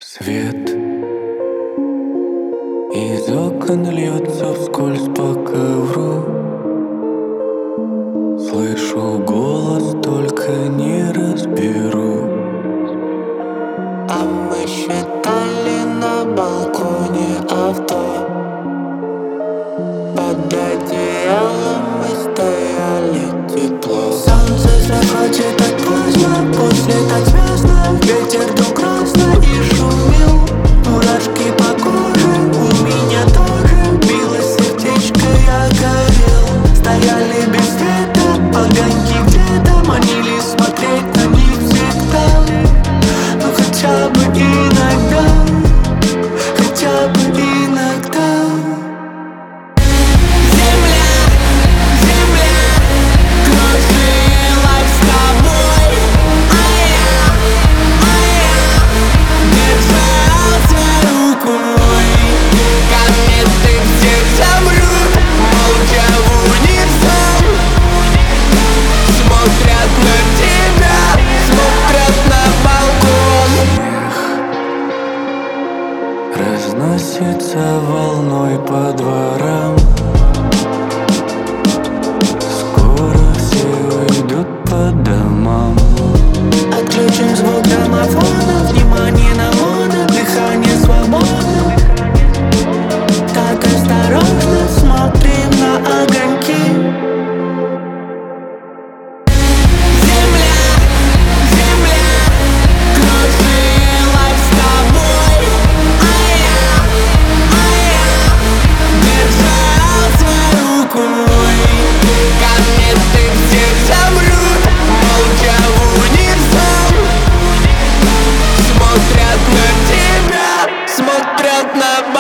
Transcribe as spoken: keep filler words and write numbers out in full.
Свет из окон льется вскользь по ковру. Слышу голос, только не разберу. А мы считали на балконе авто. Под одеялом мы стояли тепло. Солнце заходит так поздно, после так звездно. Ветер дул красно и шумел, мурашки по коже. У меня тоже билось сердечко, я горел. Стояли без света, огоньки где-то манили смотреть на них всегда. Ну хотя бы иногда, хотя бы иногда. Разносится волной по дворам. Скоро все уйдут по домам. Отключим звук граммофона, внимание на моно, дыхание свободно. Так осторожно смотрим на огоньки. Смотрят на